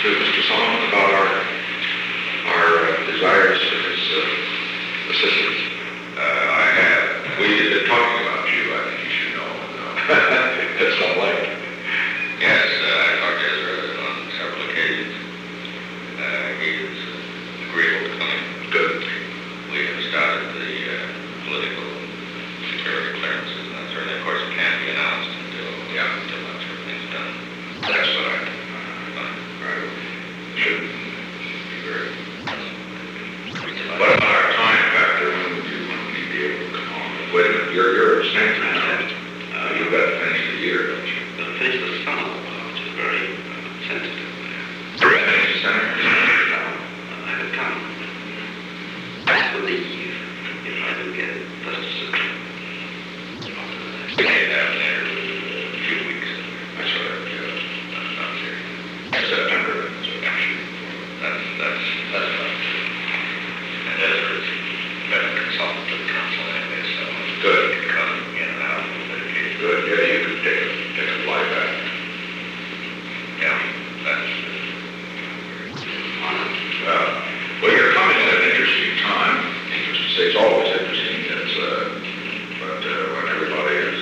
to Mr. Solomon about our desires for his assistance? I have. We've been talking about you. I think you should know. That's not like. Yes, I talked to Ezra on several occasions. He is agreeable to coming. Good. We have started the political security clearances and that sort of thing. Of course, it can't be announced until that sort of thing's done. That's what I should be very. What about our time factor? When would you be able to come on? Wait a minute, you're a Stanton now. You've got to finish the year, don't you? Finish the summer, which is very sensitive. Finish the center? I could come. I believe if I do get it, but We may have an interview in a few weeks. That's what I Not here. September, that's what I'm shooting That's right. And Ezra is better consultant to the council anyway, so Good. he can come in and out of the case. Good, yeah, you could take a fly back. Yeah, that's Well, you're coming at an interesting time. Needless to say, it's always interesting. But when everybody is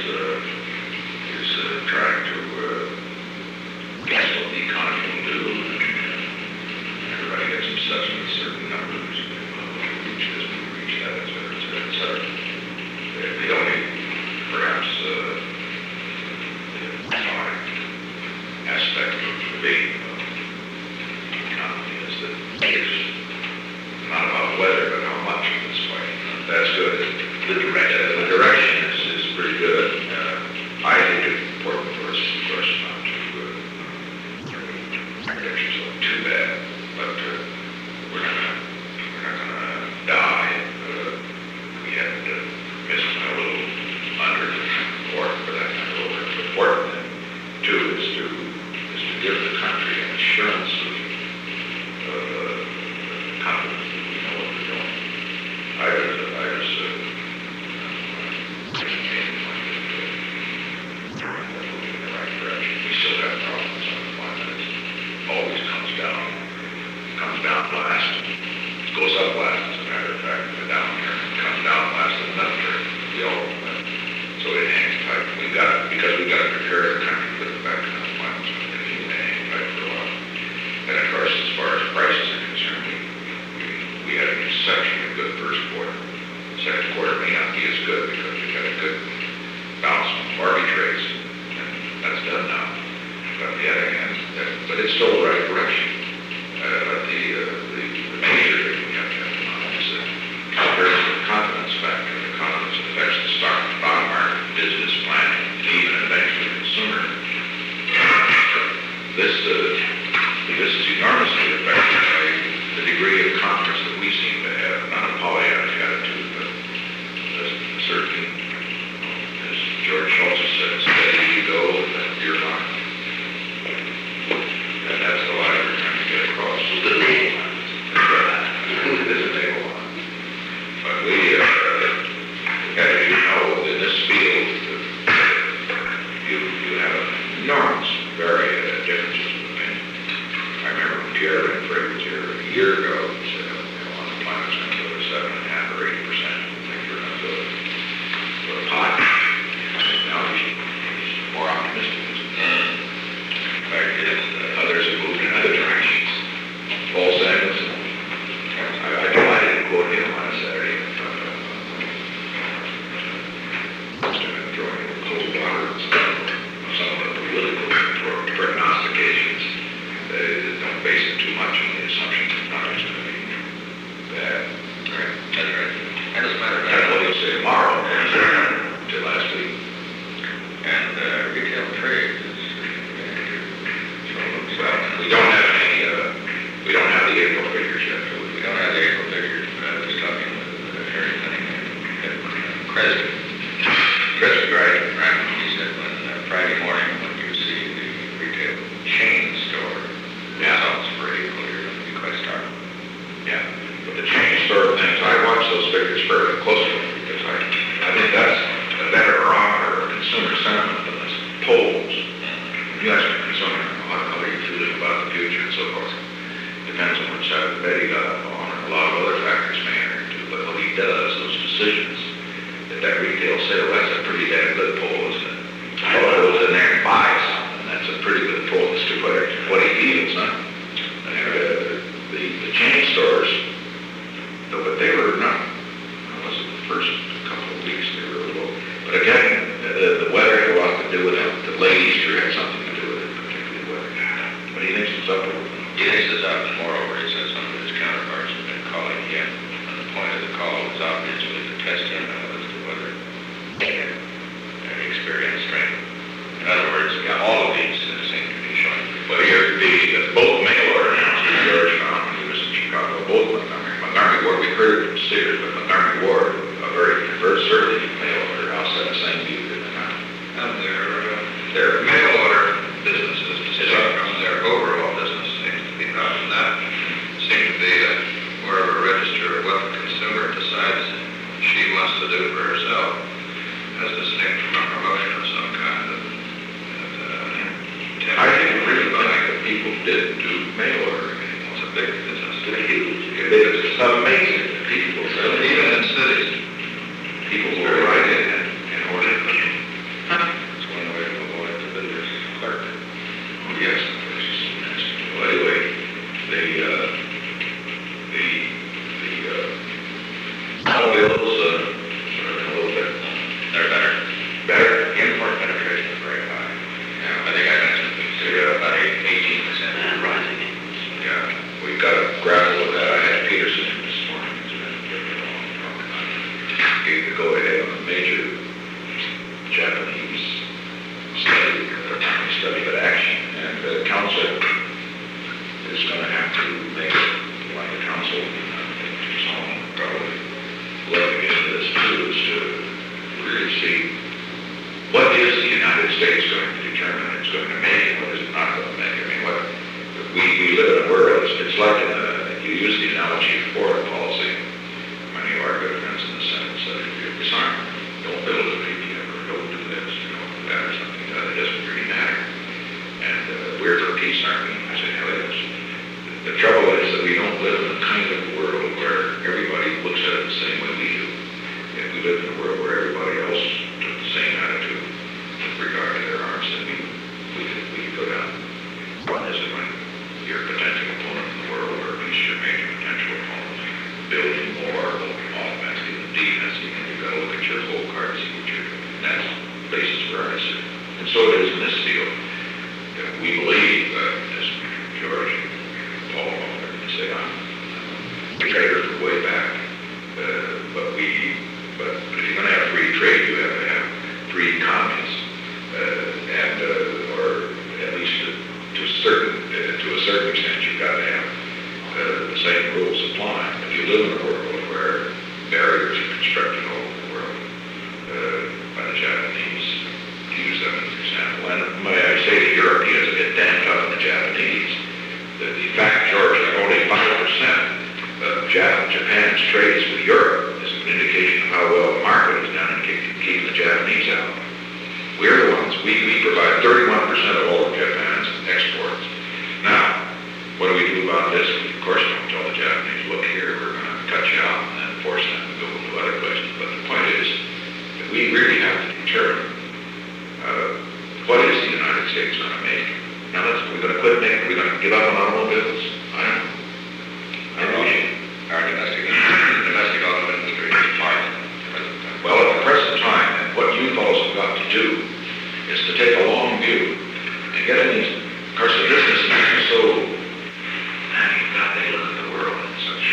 trying to guess what the economy will do, and everybody gets obsessed with certain numbers, reach this, reach that, et cetera, et cetera, et cetera. The only, perhaps, aspect of the debate of the economy is that it's not about whether, but how much of this way. That's good. The direction is pretty good. I think it's important for us, of course, not to get yourself too bad, but we're not gonna die. We haven't missed a little under the report for that kind of work. The important thing, too, is to give the country an assurance of confidence that we know what we're doing. I was moving in the right direction. We still got problems on the climate. It always comes down last. It goes up last, as a matter of fact. The downturn comes down last and an upturn. We all know that. So it hangs tight. Because we've got to prepare the country for the fact that the climate's going to continue to hang tight for a while. And of course, as far as prices are concerned, we had an exceptionally good first quarter. Second quarter may not be as good because we got a good bounce from bargain trades, and that's done now. But on the other hand, but it's still the right direction. The major thing we have to have in mind is that compared to the confidence factor, the confidence affects the stock and bond market, business planning, even eventually consumer. This is enormously affected by the degree of confidence that we seem to have, not a Pollyannish attitude, but a certain, as George Schultz said, steady you go, and you're not. And that's the line we're trying But again, the weather had a lot to do with it. The late Easter had something to do with it, particularly the weather. But he thinks it's up to it. He thinks it's up, and moreover, he says some of his counterparts have been calling him. And the point of the call was obviously to test him as to whether he can experience strength. In other words, all of these seem to be showing. But here, both mail order announcements George found when he was in Chicago, both Montgomery Ward, we heard it from Sears, but Montgomery Ward, a very conservative mail order house, had the same view, did they not? And their mail order businesses, distinct from their overall business, seems to be not, and that seems to be more of a register of what the consumer decides she wants to do for herself, as distinct from a promotion of some kind of. I think really that people did do mail ordering anymore. It's a big business. It's huge. It's amazing that people will Even in cities. people will write in and order them. It's one way to avoid the builder's clerk. Oh, yes. Well, anyway, the automobiles are a little bit They're better. better. Import penetration is very high. I think I mentioned about 18%. And rising. Yeah, we've got to grapple with that. I had Peterson in this morning. He's been giving a long talk about it. Gave the go-ahead on a major Japanese study, but action. And the council is going to have to make it like the council, probably love to get into this too, is to really see what is the United States going to determine it's going to make and what is it not going to make. I mean, we live in a world, it's like you use the analogy of foreign policy. Many of our good friends in the Senate said, if you're disarmed, don't build a PPM or don't do this, don't do that or something. It doesn't really matter. And we're for peace, aren't we? I said, hell yes. The trouble is that we don't live in the kind of world where everybody looks at it the same way we do. If we lived in a world where everybody else took the same attitude with regard to their arms, then we could go down. One is when your potential opponent in the world, or at least your major potential opponent, building more offensive and defensive, and you've got to look at your whole card, see what you're doing. That's the basis for our decision. And so it is in this deal. We believe, as George and Paul often say, I'm a trader from way back. But if you're going to have free trade, you have to have free economies, or at least to a certain extent, you've got to have the same rules apply. If you live in a world where barriers are constructed all over the world by the Japanese, to use them as an example, and may I say the Europeans have been damn tough on the Japanese. The fact, George, that only 5% of Japan's trades with Europe is an indication of how well the market is done in keeping the Japanese out. We're the ones, we provide 31% of all of Japan's exports. Now, what do we do about this? We, of course, don't tell the Japanese, look here, we're going to cut you out and then force them to go to other places. But the point is that we really have to determine what is the United States going to make. Now, we're going to quit making, we're going to give up on automobiles? I don't know. Our domestic auto industry is fine. Well, at the present time, and what you fellows have got to do is to take a long view and get in these, of course, the business is so, man, you've got to look at the world in such,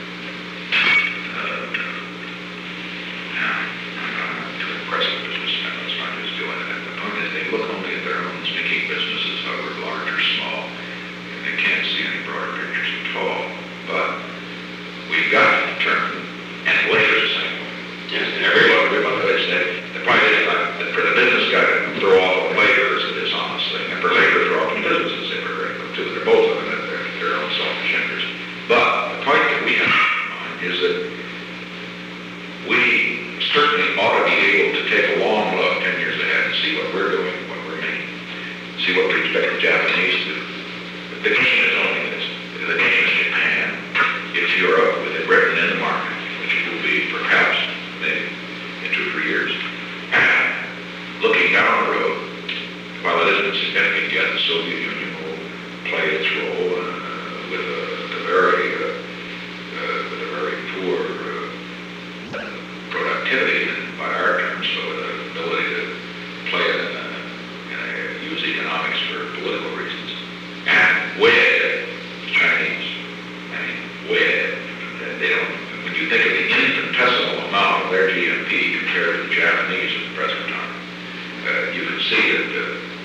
I'm not too impressed with businessmen, that's not who's doing it. The point is they look only at their own sneaky businesses, however large or small, and they can't see any broader pictures at all. But we've got to determine, and labor's the same way. Yes, Everyone the point is that for the business guy to throw off a labor is a dishonest thing, and for labor to throw off businesses, they're both of them at their own selfish interest. But the point that we have in mind is that we certainly ought to be able to take a long look 10 years ahead and see what we're doing, what we're making, see what we expect the Japanese to do. The game is only this. The game is Japan. It's Europe with it written in the market, which it will be perhaps maybe in 2 or 3 years. And looking down the road, while it isn't significant yet, the Soviet Union will play its role with a very poor productivity by our terms. So the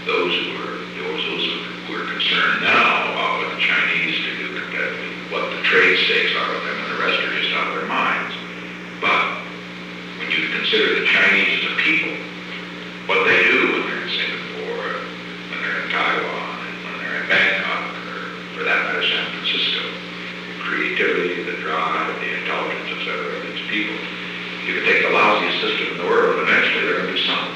those who are concerned now about what the Chinese can do competitively, what the trade stakes are with them, and the rest are just out of their minds. But when you consider the Chinese as a people, what they do when they're in Singapore, when they're in Taiwan, and when they're in Bangkok, or for that matter, San Francisco, the creativity, the drive, the intelligence, etc. of these people, you can take the lousiest system in the world, and eventually they're going to do something.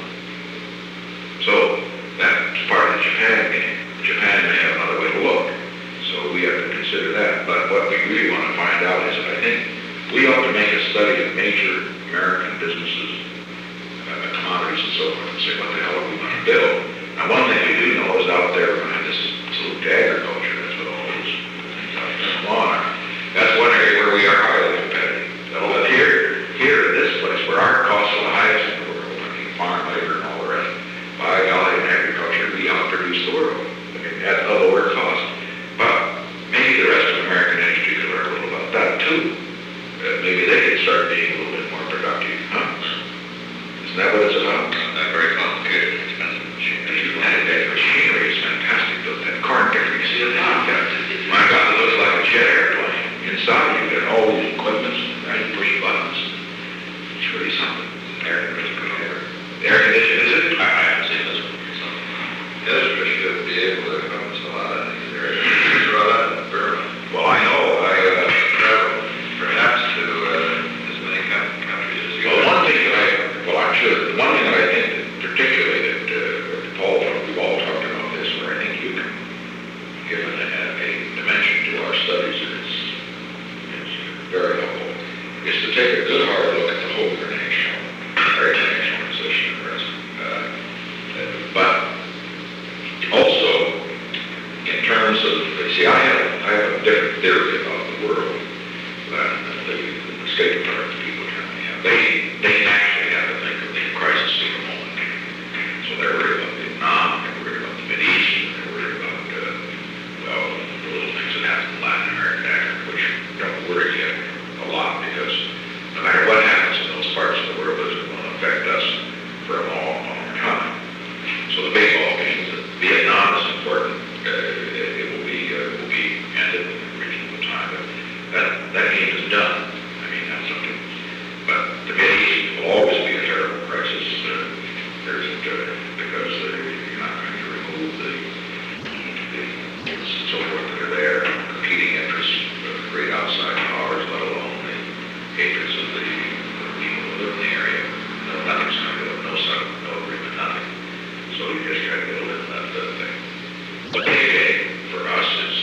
So that's part of the Japan game. Japan may have another way to look, so we have to consider that. But what we really want to find out is, I think we ought to make a study of major American businesses, commodities and so forth, and say, what the hell are we going to build? Now, one thing we do know is out there behind this salute to agriculture, that's what all those things out there are. That's one area where we are highly competitive. But here in this place, where our costs are the highest in the world, I mean, farm labor and all the rest, by golly, in agriculture, we outproduce the world. I mean, at a lower cost. But maybe the rest of American industry could learn a little about that too. Maybe they could start being a little bit more productive, huh? Isn't that what it's about? Not very complicated, expensive machinery. That machinery is fantastic. That corn picker, you see it? My God, it looks like a jet airplane. Inside, you've got all these equipments, right? Push buttons. It's really something. Air conditioning, is it? I haven't seen this one. So. The industry should be able to accomplish a lot of these areas. Right out in Burma. Well, I know. I Travel perhaps to as many countries as you Well, I'm sure, one thing that I think that particularly that Paul, we've all talked about this, where I think you can give a dimension to our studies, and it's very helpful, is to take a good hard look at the whole international position and the rest. But also, in terms of, see, I have a different theory about the world than the State Department people generally have. They naturally have to think of the crisis of the moment. So they're worried about Vietnam, they're worried about the Mideast, they're worried about, the little things that happen in Latin America, which don't worry you a lot, because no matter what happens in those parts of the world, it's going to affect us for a long, long time. So the baseball game, Vietnam is important. It will be ended in a reasonable time. But that game is done. I mean, that's something. But the Mideast will always be a terrible crisis. Because you're not going to remove the so forth that are there, competing interests, great outside powers, let alone the hatreds of the people who live in the area. Nothing's going to go, no agreement, nothing. So you just got to get a little of that thing. But the game for us is,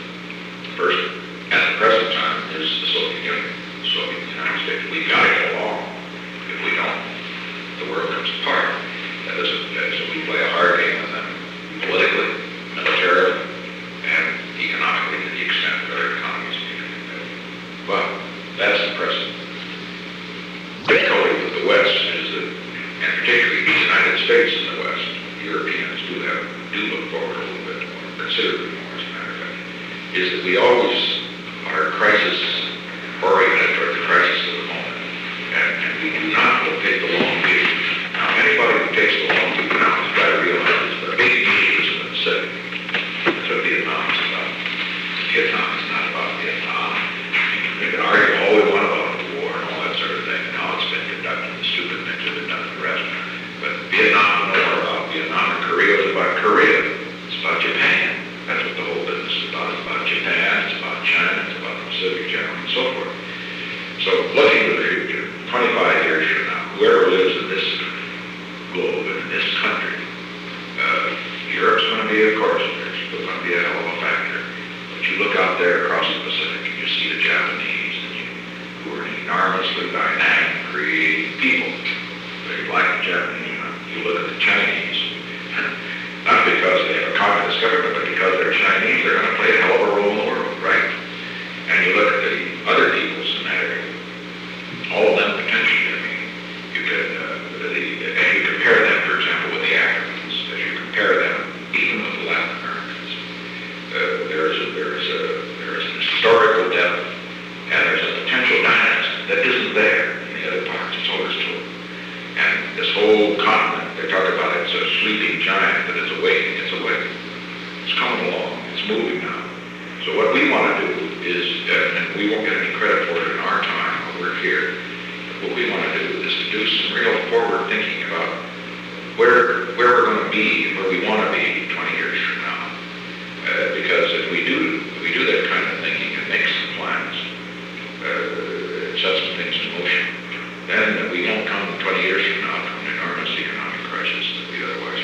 first, at the present time, is the Soviet Union, the Soviet United States. We've got to get along. If we don't, the world comes apart. That isn't, so we play a hard game with them, politically, militarily, and economically, to the extent that our economy is being competitive. But that's the present. Difficulty with the West is that, and particularly the United States and the West, Europeans do look forward a little bit more, considerably more, as a matter of fact, is that we always are crisis-oriented toward the crisis of the moment, and we do not take the long view. Now, anybody who takes the long view now has got to realize that the big issue has been set. That's what Vietnam is about. Vietnam is not about Vietnam. We can argue all we want about the war and all that sort of thing, and how it's been conducted, the stupid things that have been done to the rest. But Vietnam is more about Vietnam, and Korea is about Korea. It's about Japan. That's what the whole business is about. It's about Japan, it's about China, it's about the Pacific generally, and so forth. So looking to the future, 25 years from now, whoever lives in this globe and in this country, Europe's going to be, of course, there's going to be a hell of a factor. But you look out there across the Pacific and you see the Japanese, who are enormously dynamic, creative people. They like the Japanese. You look at the Chinese, not because they have a communist government, but because they're Chinese, they're going to play a hell of a role in the world, right? And you look at the other peoples in that area, all of them potentially, I mean, you could, and you compare them, for example, with the Africans, as you compare them even with the Latin Americans, there is an historical depth, and there's a potential dynamism that isn't there in the other parts. It's always true. And this whole continent, they talk about it's a sleeping giant that is awake coming along, it's moving now. So what we want to do is, and we won't get any credit for it in our time when we're here, what we want to do is to do some real forward thinking about where we're going to be, where we want to be 20 years from now. Because if we do that kind of thinking and make some plans, set some things in motion, then we don't come 20 years from now to an enormous economic crisis that we otherwise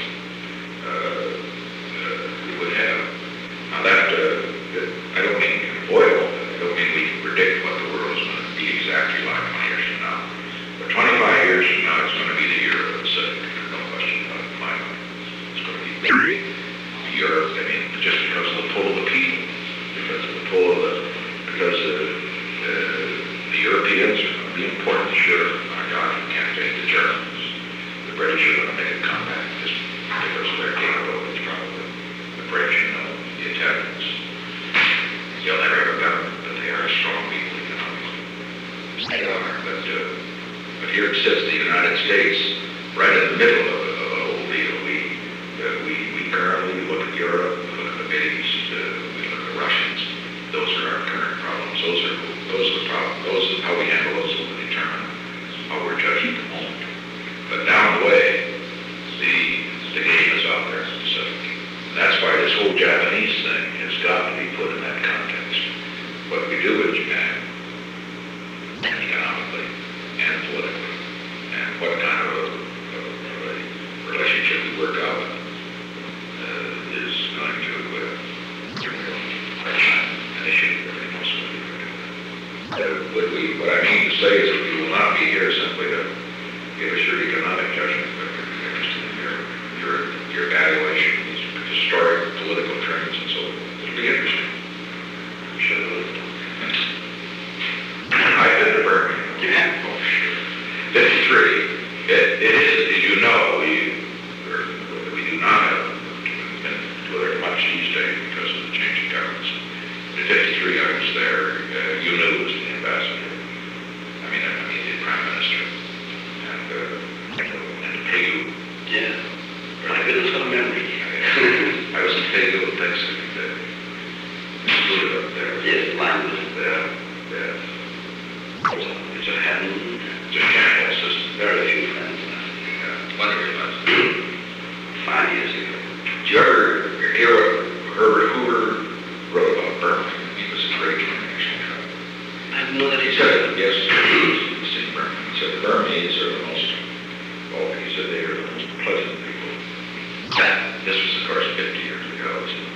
we would have. Now that, I don't mean we can avoid all that. I don't mean we can predict what the world is going to be exactly like 20 years from now. But 25 years from now, it's going to be the year of the Pacific. There's no question about it in my mind. It's going to be the year of, I mean, just because of the pull of the people, because of the pull of because the Europeans are going to be important, sure. My God, you can't take the Germans. The British are going to make a comeback just because of their capabilities, probably. The British, the Italians. They'll never have a government, but they are strong people economically. They are, but here it sits the United States, right in the middle of a whole deal. We currently look at Europe, we look at the Middle East, we look at the Russians. Those are our current problems. Those are problems. Those are how we handle those will determine how we're judged at the moment. But down the way, the game is out there in the Pacific. And that's why this whole Japanese thing has got to be put in that context. What we do with Japan, economically and politically, and what kind of a relationship we work out is going to an issue that we must what I mean to say is that we will not be here simply to give us your economic judgment, but we're interested in your evaluation of these historic political trends and so on. It'll be interesting. I'm sure it will. I've been to Birmingham. You have? Oh, sure. 53. It is, as you know, we do not have been very much these days because of the changing governments. In 53, I was there. You knew it was the ambassador. I mean the prime minister. And Pegu. Yeah. My goodness, what a memory. I was in Pegu and Thanksgiving Day. Stood up there. Yes, mine was Yeah. it's a heaven. It's a shambles system. Very few friends left. Yeah. Wonderful. 5 years ago. Did you ever hear what Herbert Hoover wrote about Birmingham? He was a great international traveler. I didn't know that He said, yes, he's seen Birmingham. He said the Burmese are the most, well, he said they are the most pleasant people. This was, of course, 50 years ago.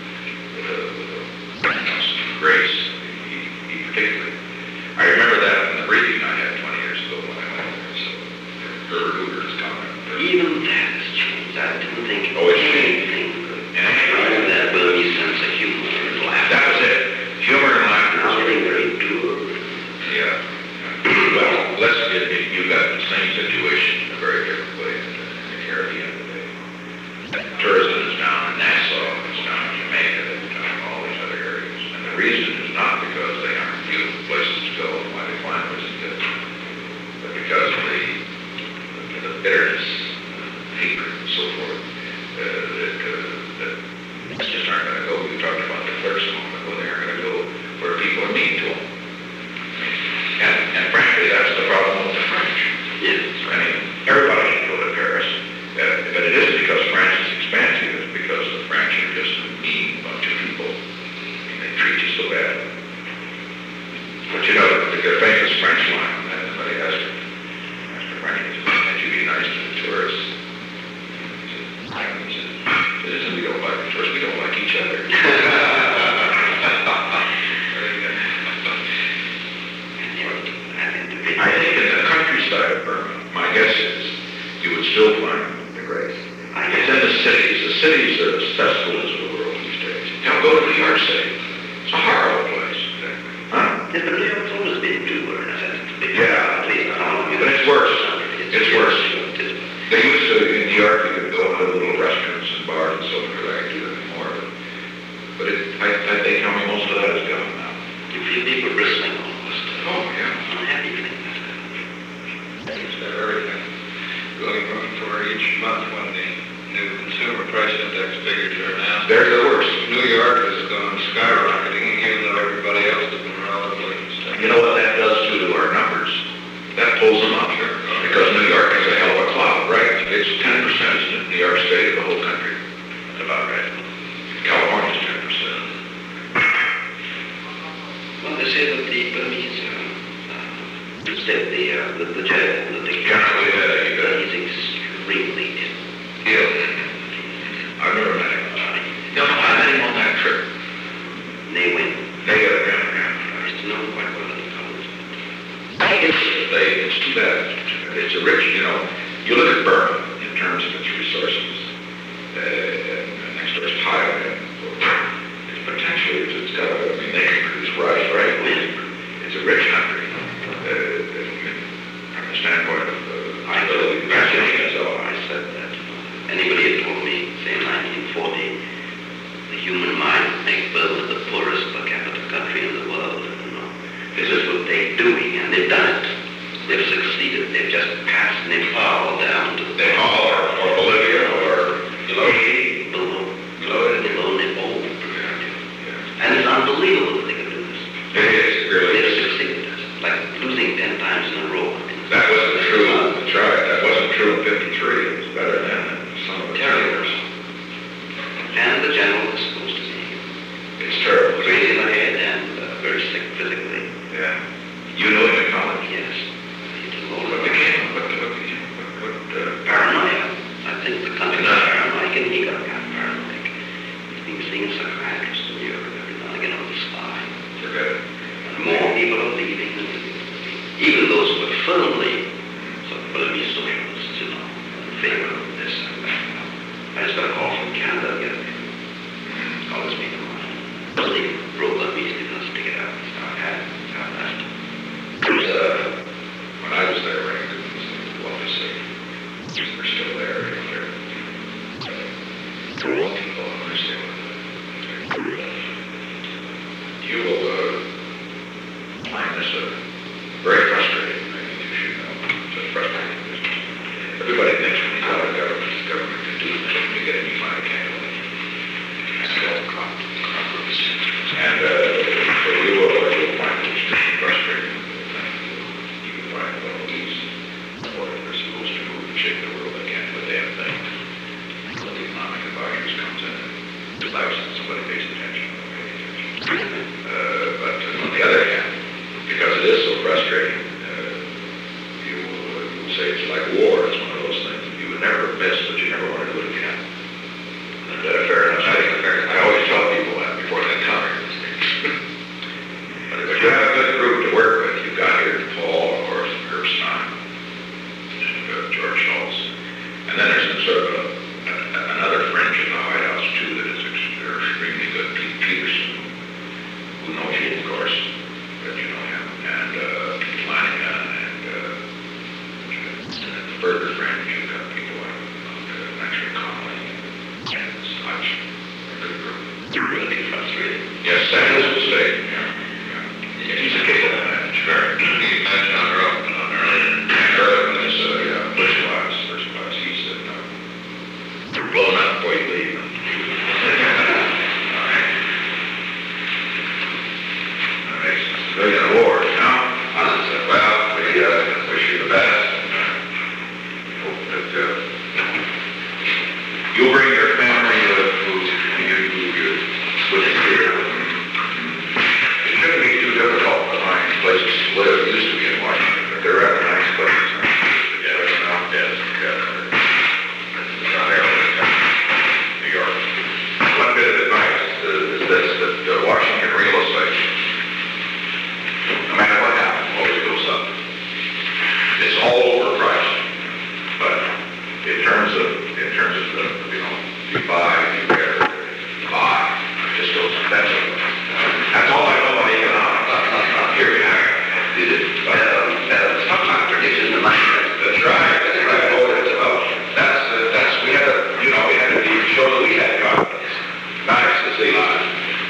With a grace. He particularly, I remember that in the briefing I had 20 years ago when I went there. So Herbert Hoover's comment. Even that has changed. I didn't think Oh, it's anything could. Even that Burmese sense of humor and laughter. That was it. Humor and laughter. Something very dour. Yeah. Well, you've got the same situation in a very different way in the Caribbean today. Tourism is down in Nassau, it's down in Jamaica, it's down in all these other areas. And the reason is not because they aren't beautiful places to go and why the climate isn't good, but because of the bitterness, hatred, and so forth, that just aren't going to go. You talked about the clerks a moment ago, they aren't going to go where people are mean to them. And frankly, that's the problem with the French. Yes. I mean, everybody can go to Paris, but it isn't because France is expansive, it's because the French are just a mean bunch of people. I mean, they treat you so bad. But you know, the famous French line on that, somebody asked the French, can't you be nice to the tourists? He said, it isn't we don't like the tourists, we don't like each other. I think in the countryside of Burma, my guess is you would still find the grace. It's in the cities. The cities are the cesspools of the world these days. Now go to New York City. It's a horrible place. Huh? Yes, but New York's always been dour in a sense. Yeah. At least But it's worse. It's worse. They used to, in New York, you could go to little restaurants and bars and so forth. I can do that anymore. But they tell me most of that is gone now. You feel people bristling almost. Oh, yeah. Unhappy feelings. It's got everything going for each month when the new consumer price index figures are announced. They're the worst. New York the general, the Generally, you got it. he's extremely Yeah. I remember met him. No, I met him on that trip. they win. They got a gun, I used to know him quite well in college. It's too bad. It's a rich, you look at Burma in terms of its resources, and next door is Thailand. It's potentially, it's got, they can produce rice, right? It's a rich country. From the standpoint of I ability to said so I said that. Anybody had told me, say in 1940, the human mind would make Burma the poorest per capita country in the world. This is what they're doing, and they've done it. They've succeeded. They've just passed Nepal down to Nepal or Bolivia or below Nepal. And it's unbelievable that they can do this. it is really. They've succeeded. Like losing 10 times in a row. That wasn't true. That's right. That wasn't true in '53. It was better then than some of the terriers. And the general was supposed to be It's terrible. crazy in the head and very sick physically. Yeah. You knew him in college. Yes. He did all What of became? it. What Paranoia. I think the country was paranoid, and he got paranoid. He's been seeing a psychiatrist in Europe every now and again on the spine. forget it. And more people are leaving, even those who are firmly sort of Burmese socialists, in favor of this and that. I just got a call from Canada the other day. All this people really pro-Burmese because to get out and start having that. When I was there, right, it was well to say, they're still there. They're all people understand what you will find this very frustrating. I think you should know. It's a frustrating business. Everybody thinks when you go to government, the government can do this. When you get a new line of candle, it's all crop roots. And so you'll find it extremely frustrating. You can find one of these, or they're supposed to move and shake the world, they can't do a damn thing. When the economic advisors comes in and allows somebody pays attention. But on the other hand, because it is so frustrating, you will say it's like war. It's one of those things that you would never miss, but you never want to do it again. And, fair enough. I always tell people that before they come here. But if you have a good group to work with, you've got here Paul, of course, Herb Stein, and George Schultz. And then there's sort of another fringe in the White House, too, that is extremely good. Pete Peterson, who knows you, of course, but you know him, and Flanagan, and the Burger Fringe. You've got people like Maxwell Connolly and such. A good group. You're really frustrated. Yes, San Luis will stay. Yeah. He's a kid on that. Sure. He mentioned on earlier in this, first class. He said, no. You're blown up before you leave. All right. Civilian awards, now. Well, we wish you the best. Hope that you'll bring your family who's with you here. It shouldn't be too difficult to find places to live. It used to be in Washington, but they're rather nice places. New York. One bit of advice is this, that Washington real estate, no matter what happens, always goes up. It's all overpriced. But in terms of the, you buy, you rare, buy, it just goes expensive. That's all I know about economics. Here we are. Sometimes they're getting the money.